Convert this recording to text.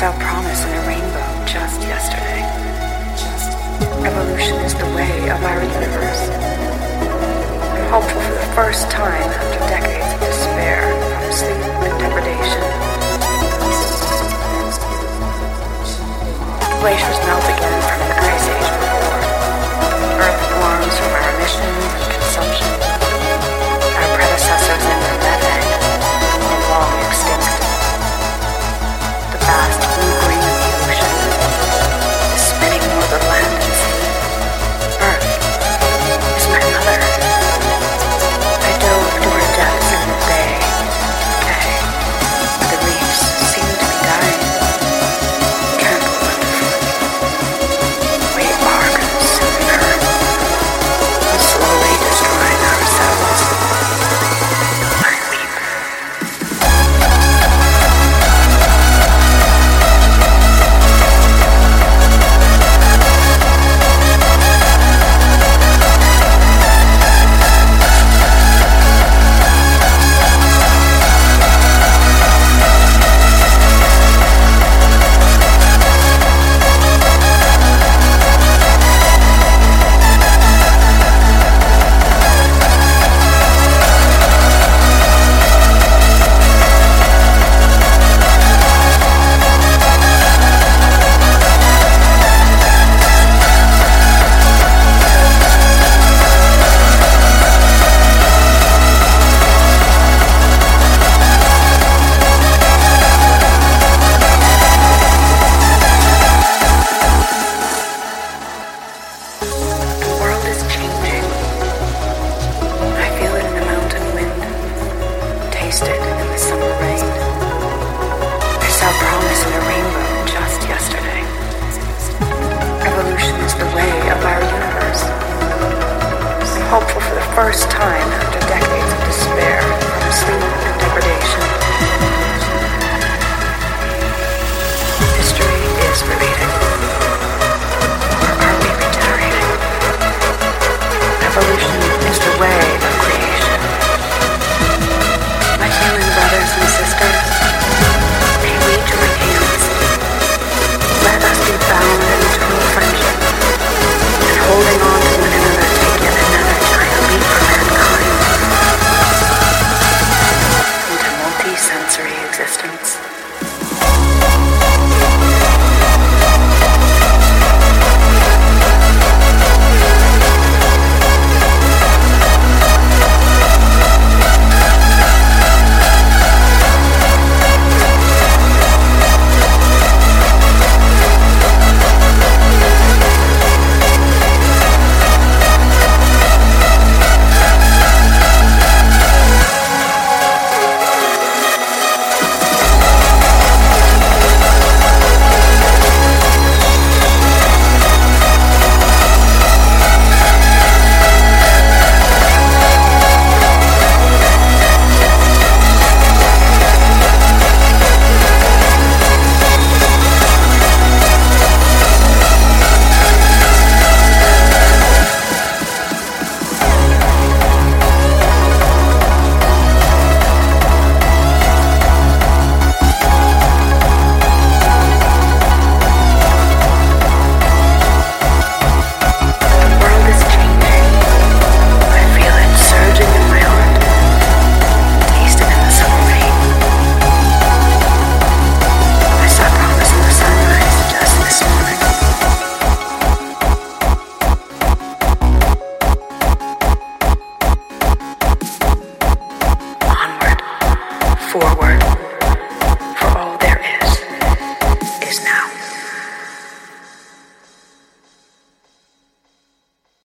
saw promise in a rainbow just yesterday. Evolution is the way of our universe. I'm hopeful for the first time after decades of despair from sleep and degradation. Glaciers melt again from an ice age before. Earth warms from our emissions and consumption. Our predecessors in their methane are long extinct. The vast blue-green of the ocean is spinning more than land and sea. Earth is my mother. I dove to her depths in the bay. Okay, the reefs seem to be dying. Tremble wonderfully. We are consuming her and slowly destroying ourselves. I weep. Hopeful for the first time after decades of despair from sleep and degradation. History is repeating. Or are we regenerating? Evolution is the way of creation. My human brothers and sisters, may we join hands. Let us be bound in eternal friendship and holding on to one another to yet another giant leap for mankind into multi-sensory existence. Forward.